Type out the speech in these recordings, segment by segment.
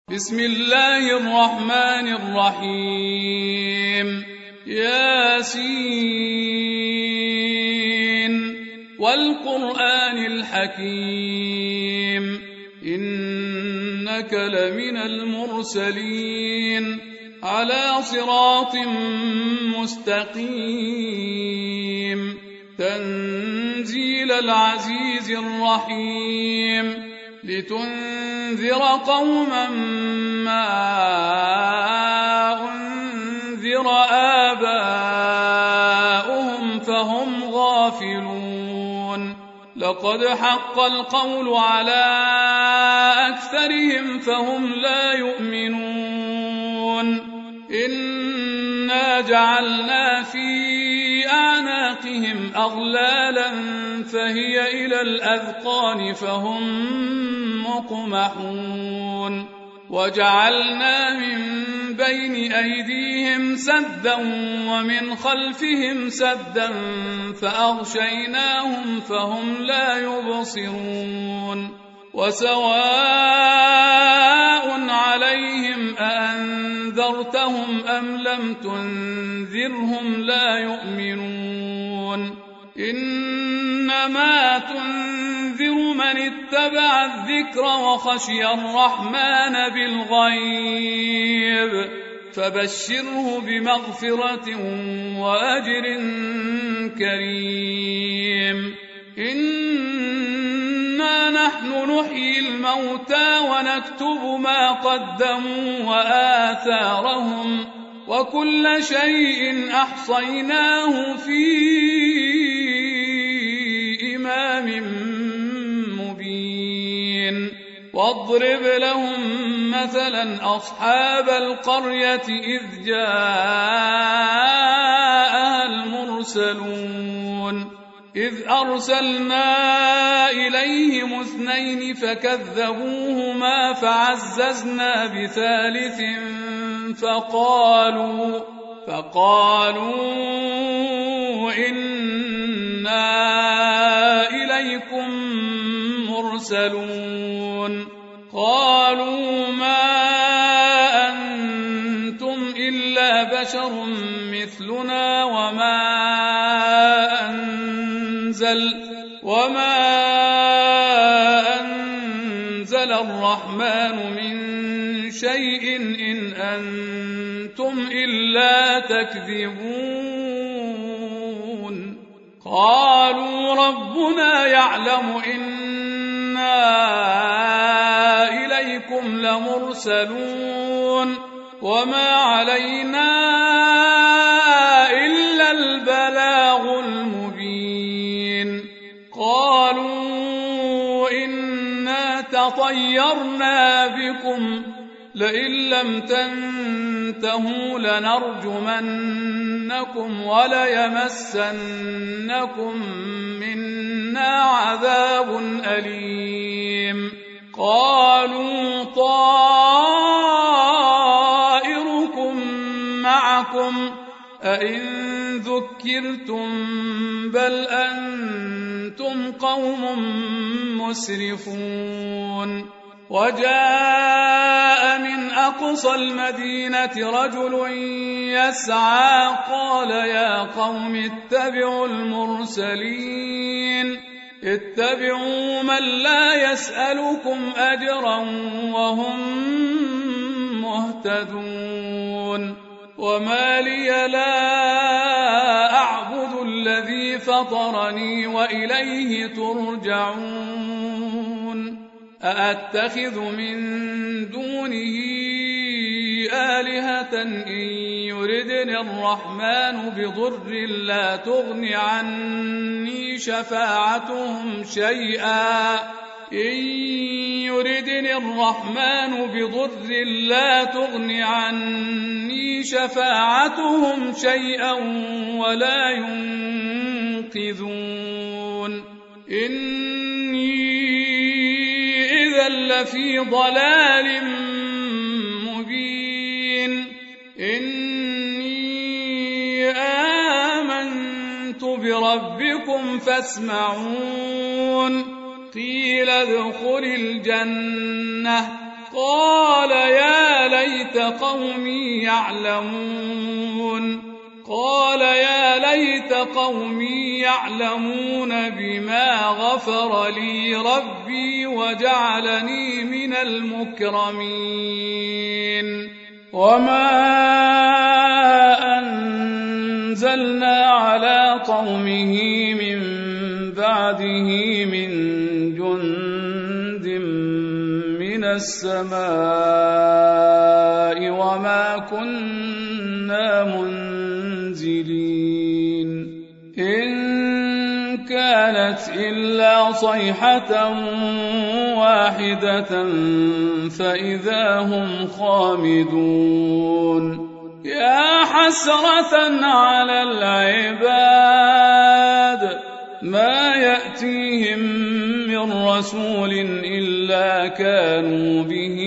بسم الله الرحمن الرحيم ياسين والقرآن الحكيم إنك لمن المرسلين على صراط مستقيم تنزيل العزيز الرحيم لتنذر قوما ما أنذر آباؤهم فهم غافلون لقد حق القول على أكثرهم فهم لا يؤمنون إنا جعلنا في أعناقهم أغلالا فهي إلى الأذقان فهم مقمحون وجعلنا من بين أيديهم سدا ومن خلفهم سدا فأغشيناهم فهم لا يبصرون وسواء عليهم أأنذرتهم أم لم تنذرهم لا يؤمنون إنما تنذر من اتبع الذكر وخشي الرحمن بالغيب فبشره بمغفرة وأجر كريم إنا نحن نحيي الموتى ونكتب ما قدموا وآثارهم وكل شيء أحصيناه في إمام مبين واضرب لهم مثلا أصحاب القرية إذ جاءها المرسلون إذ أرسلنا إليهم 2 فكذبوهما فعززنا بثالث فقالوا إنا إليكم مرسلون قالوا ما أنتم إلا بشر مثلنا وما أنزل الرحمن من شيء إن أنتم إلا تكذبون قالوا ربنا يعلم إنا إليكم لمرسلون وما علينا إلا البلاغ المبين قالوا إنا تطيرنا بكم لئن لم تنتهوا لنرجمنكم وليمسنكم منا عذاب أليم قالوا طائركم معكم أئن ذكرتم بل أنتم قوم مسرفون وجاء من أقصى المدينة رجل يسعى قال يا قوم اتبعوا المرسلين اتبعوا من لا يسألكم أجرا وهم مهتدون وما لي لا أعبد الذي فطرني وإليه ترجعون أأتخذ من دونه آلهة إن يردني الرحمن بضر لا تغن عني شفاعتهم شيئا إن يردني الرحمن بضر لا تغن عني شفاعتهم شيئا ولا ينقذون إني إذا لفي ضلال مبين إني آمنت بربكم فاسمعون قيل ادخل الجنة قال يا ليت قومي يعلمون قال يا ليت قومي يعلمون بما غفر لي ربي وجعلني من المكرمين وما أنزلنا على قومه من بعده من جند من السماء وما كنا منزلين إن كانت إلا صيحة واحدة فإذا هم خامدون يا حسرة على العباد ما يأتيهم من رسول إلا كانوا به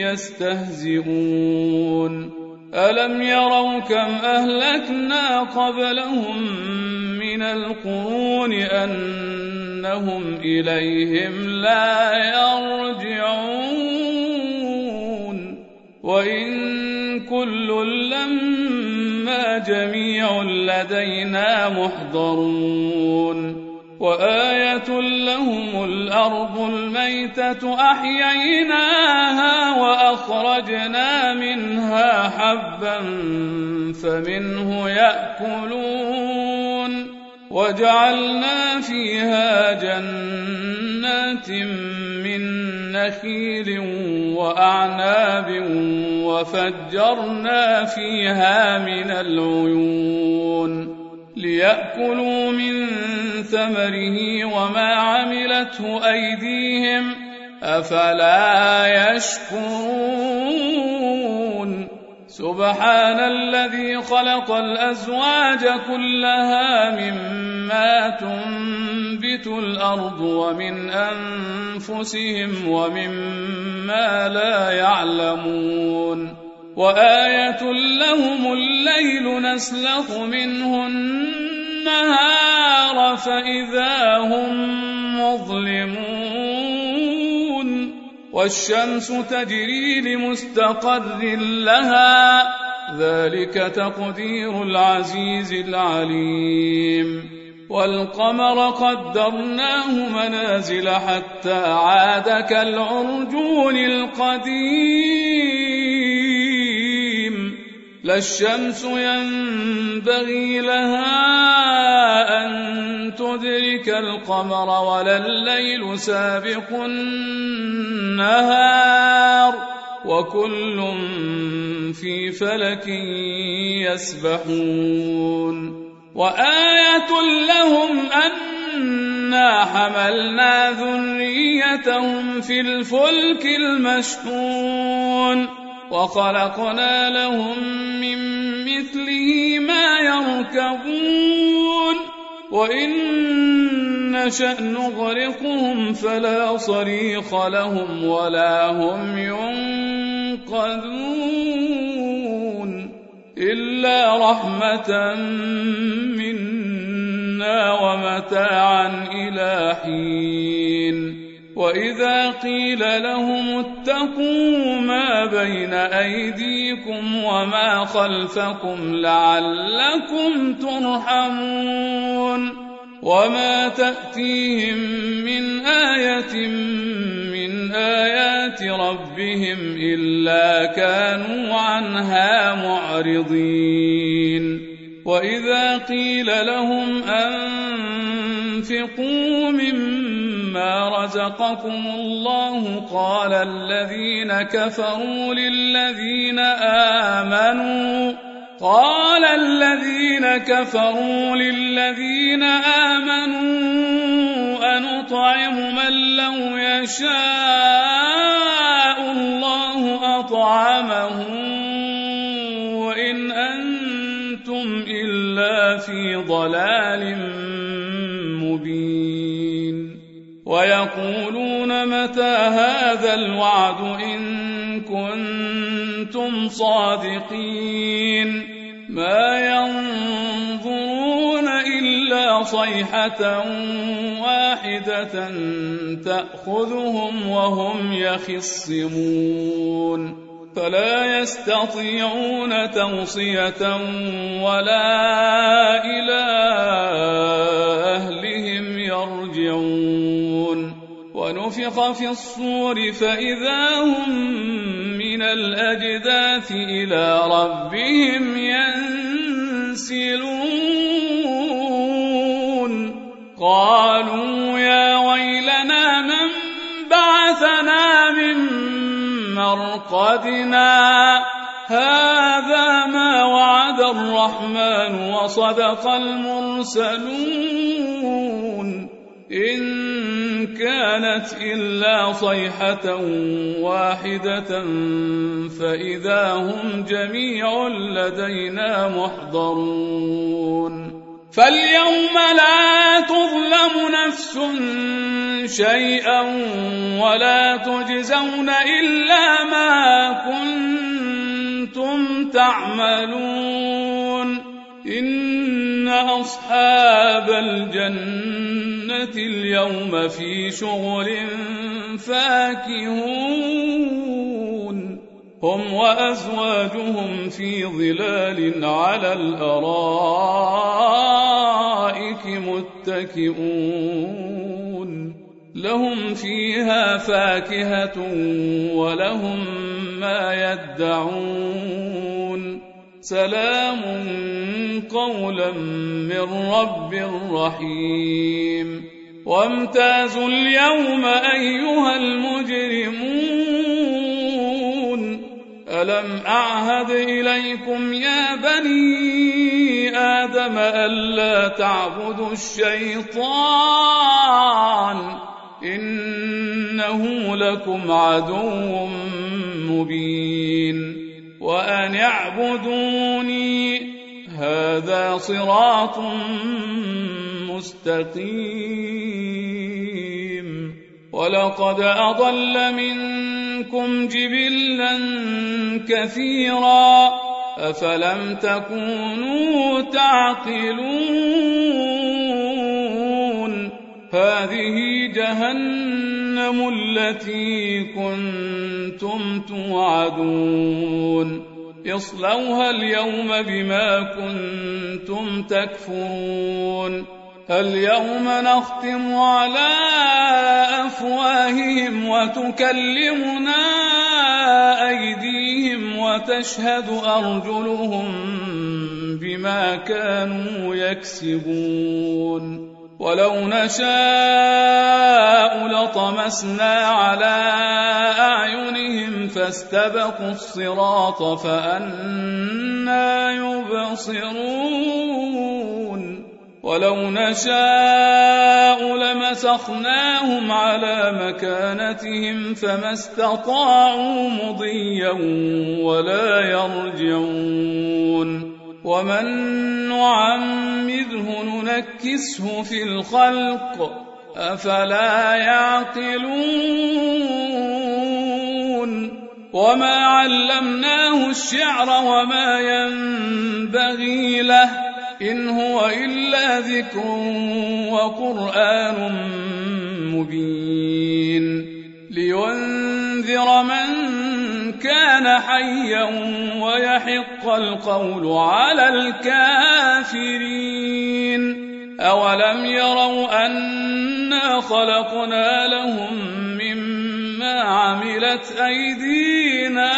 يستهزئون ألم يروا كم أهلكنا قبلهم من القرون أنهم إليهم لا يرجعون وإن كل لما جميع لدينا محضرون وآية لهم الأرض الميتة أحييناها وأخرجنا منها حبا فمنه يأكلون وجعلنا فيها جنات من نخيل وأعناب وفجرنا فيها من العيون ليأكلوا من ثمره وما عملته أيديهم أفلا يشكرون سبحان الذي خلق الأزواج كلها مما تنبت الأرض ومن أنفسهم ومما لا يعلمون وآية لهم الليل نسلخ منه النهار فإذا هم مظلمون والشمس تجري لمستقر لها ذلك تقدير العزيز العليم والقمر قدرناه منازل حتى عاد كالعرجون القديم لا الشمس ينبغي لها أن تدرك القمر ولا الليل سابق النهار وكل في فلك يسبحون وآية لهم أنا حملنا ذريتهم في الفلك المشحون وخلقنا لهم من مثله ما يركبون وإن نشأ نغرقهم فلا صريخ لهم ولا هم ينقذون إلا رحمة منا ومتاعا إلى حين وإذا قيل لهم اتقوا ما بين أيديكم وما خلفكم لعلكم ترحمون وما تأتيهم من آية من آيات ربهم إلا كانوا عنها معرضين وإذا قيل لهم أنفقوا مما رزقكم الله قال الذين كفروا للذين آمنوا أنطعم من لو يشاء الله أطعمه وإن أنتم إلا في ضلال مبين ويقولون متى هذا الوعد إن كنتم صادقين ما ينظرون إلا صيحة واحدة تأخذهم وهم يخصمون فلا يستطيعون توصية ولا إلى أهلهم يرجعون ونفخ في الصور فإذا هم من الأجداث إلى ربهم ينسلون قالوا يا ويلنا من بعثنا من مرقدنا هذا ما وعد الرحمن وصدق المرسلون إن كانت إلا صيحة واحدة فإذا هم جميع لدينا محضرون فاليوم لا تظلم نفس شيئا ولا تجزون إلا ما كنتم تعملون إن أصحاب الجنة اليوم في شغل فاكهون هم وأزواجهم في ظلال على الأرائك متكئون لهم فيها فاكهة ولهم ما يدعون سلام قولا من رب رحيم وامتازوا اليوم أيها المجرمون ألم أعهد إليكم يا بني آدم ألا تعبدوا الشيطان إنه لكم عدو مبين وأن اعبدوني هذا صراط مستقيم ولقد أضل منكم جبلا كثيرا أفلم تكونوا تعقلون هذه جهنم التي كنتم توعدون اصلوها اليوم بما كنتم تكفرون اليوم نختم على أفواههم وتكلمنا أيديهم وتشهد أرجلهم بما كانوا يكسبون ولو نشاء لطمسنا على أعينهم فاستبقوا الصراط فأنى يبصرون ولو نشاء لمسخناهم على مكانتهم فما استطاعوا مضيا ولا يرجعون ومن نعمره ننكسه في الخلق أفلا يعقلون وما علمناه الشعر وما ينبغي له إن هو إلا ذكر وقرآن مبين لينذر من كان حيا ويحق القول على الكافرين أولم يروا أنا خلقنا لهم مما عملت أيدينا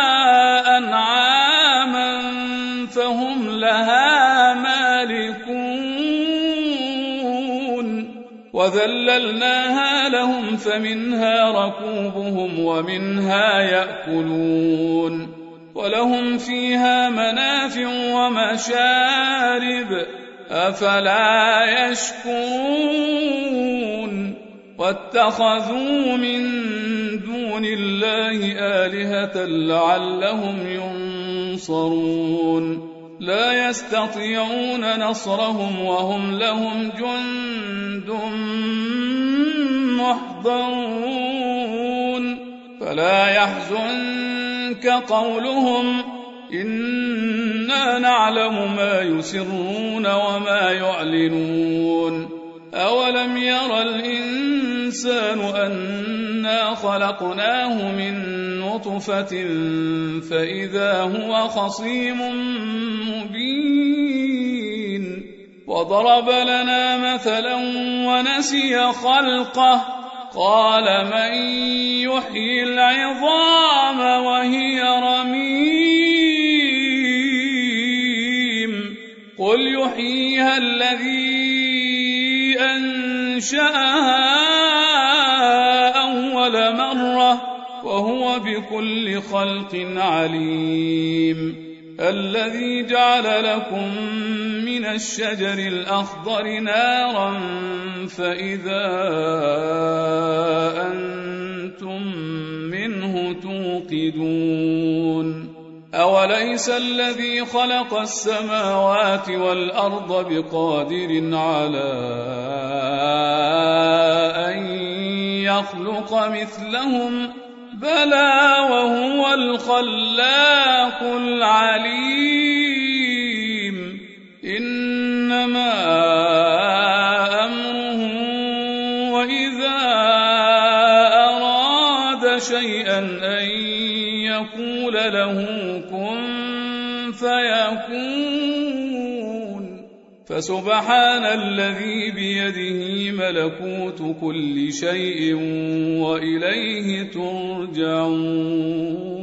أنعاما فهم لها مالكون وذللناها لهم فمنها ركوبهم ومنها يأكلون ولهم فيها منافع ومشارب أفلا يشكرون واتخذوا من دون الله آلهة لعلهم ينصرون لا يستطيعون نصرهم وهم لهم جند محضرون فلا يحزنك قولهم إنا نعلم ما يسرون وما يعلنون أولم ير الإنسان أنا خلقناه من نطفة فإذا هو خصيم مبين وضرب لنا مثلا ونسي خلقه قال من يحيي العظام وهي رميم قل يحييها الذي أنشأها أول مرة وهو بكل خلق عليم الذي جعل لكم من الشجر الأخضر نارا فإذا أنتم منه توقدون أوليس الذي خلق السماوات والأرض بقادر على أن يخلق مثلهم بلى وهو الخلاق العليم إنما أمره وإذا أراد شيئا أن يقول له كن فيكون فسبحان الذي بيده ملكوت كل شيء وإليه ترجعون